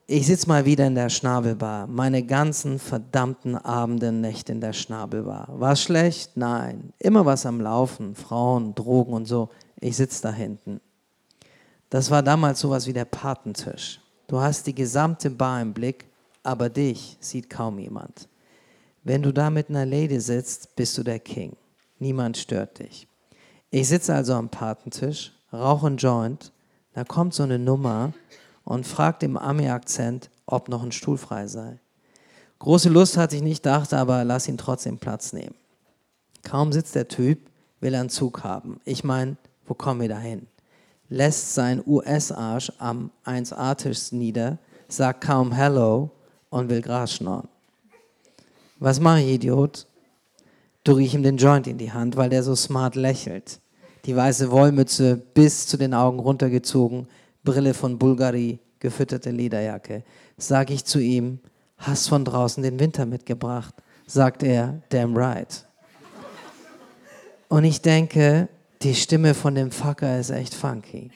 Ich sitze mal wieder in der Schnabelbar. Meine ganzen verdammten Abende, Nächte in der Schnabelbar. War schlecht? Nein. Immer was am Laufen. Frauen, Drogen und so. Ich sitze da hinten. Das war damals sowas wie der Patentisch. Du hast die gesamte Bar im Blick, aber dich sieht kaum jemand. Wenn du da mit einer Lady sitzt, bist du der King. Niemand stört dich. Ich sitze also am Patentisch, rauche einen Joint, da kommt so eine Nummer und fragt im Ami-Akzent, ob noch ein Stuhl frei sei. Große Lust hatte ich nicht, dachte aber, lass ihn trotzdem Platz nehmen. Kaum sitzt der Typ, will einen Zug haben. Ich meine, wo kommen wir da hin? Lässt seinen US-Arsch am 1A-Tisch nieder, sagt kaum Hello und will Gras schnorren. Was mache ich, Idiot? Drücke ich ihm den Joint in die Hand, weil der so smart lächelt. Die weiße Wollmütze bis zu den Augen runtergezogen, Brille von Bulgari, gefütterte Lederjacke. Sag ich zu ihm, hast von draußen den Winter mitgebracht? Sagt er, damn right. Und ich denke, die Stimme von dem Fucker ist echt funky.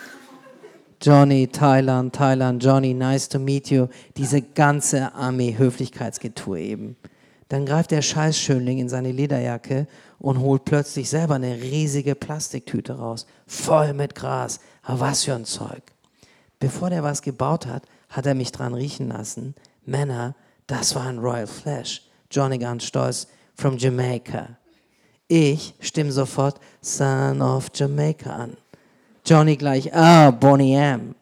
Johnny, Thailand, Johnny, nice to meet you. Diese ganze Armee-Höflichkeitsgetue eben. Dann greift der Scheißschönling in seine Lederjacke und holt plötzlich selber eine riesige Plastiktüte raus. Voll mit Gras. Aber was für ein Zeug. Bevor der was gebaut hat, hat er mich dran riechen lassen. Männer, das war ein Royal Flash. Johnny ganz stolz, from Jamaica. Ich stimme sofort Son of Jamaica an. Johnny gleich, Boney M.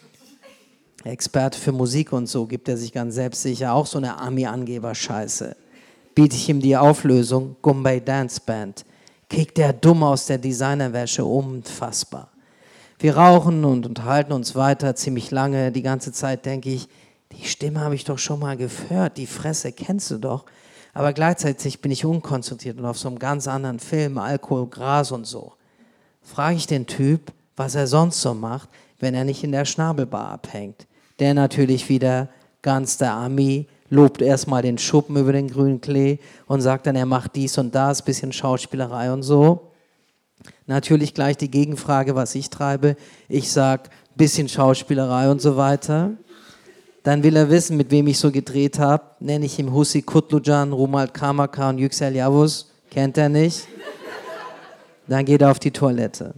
Experte für Musik und so, gibt er sich ganz selbstsicher, auch so eine Ami-Angeber-Scheiße. Biete ich ihm die Auflösung, Gumbay Dance Band. Kickt der dumm aus der Designerwäsche, unfassbar. Wir rauchen und unterhalten uns weiter ziemlich lange. Die ganze Zeit denke ich, die Stimme habe ich doch schon mal gehört, die Fresse kennst du doch. Aber gleichzeitig bin ich unkonzentriert und auf so einem ganz anderen Film, Alkohol, Gras und so. Frage ich den Typ, was er sonst so macht, wenn er nicht in der Schnabelbar abhängt. Der natürlich wieder ganz der Ami, lobt erstmal den Schuppen über den grünen Klee und sagt dann, er macht dies und das, bisschen Schauspielerei und so. Natürlich gleich die Gegenfrage, was ich treibe. Ich sag, bisschen Schauspielerei und so weiter. Dann will er wissen, mit wem ich so gedreht habe. Nenne ich ihm Hussi Kutlucan, Rumald Kamaka und Yüksel Yavuz. Kennt er nicht. Dann geht er auf die Toilette.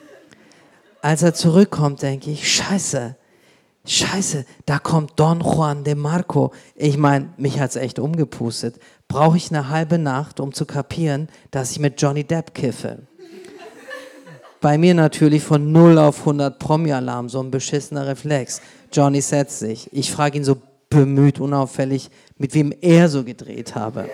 Als er zurückkommt, denke ich, Scheiße, da kommt Don Juan de Marco. Ich meine, mich hat's echt umgepustet. Brauche ich eine halbe Nacht, um zu kapieren, dass ich mit Johnny Depp kiffe. Bei mir natürlich von 0 auf 100 Promi-Alarm, so ein beschissener Reflex. Johnny setzt sich. Ich frage ihn so bemüht, unauffällig, mit wem er so gedreht habe.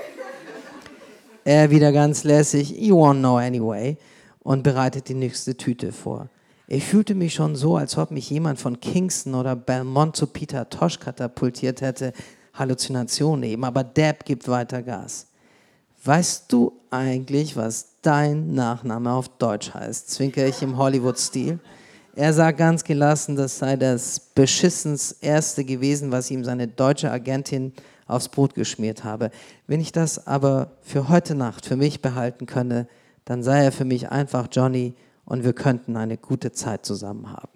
Er wieder ganz lässig, you won't know anyway, und bereitet die nächste Tüte vor. Ich fühlte mich schon so, als ob mich jemand von Kingston oder Belmont zu Peter Tosh katapultiert hätte. Halluzination eben, aber Depp gibt weiter Gas. Weißt du eigentlich, was dein Nachname auf Deutsch heißt? Zwinkere ich im Hollywood-Stil. Er sagt ganz gelassen, das sei das beschissens Erste gewesen, was ihm seine deutsche Agentin aufs Brot geschmiert habe. Wenn ich das aber für heute Nacht für mich behalten könne, dann sei er für mich einfach Johnny und wir könnten eine gute Zeit zusammen haben.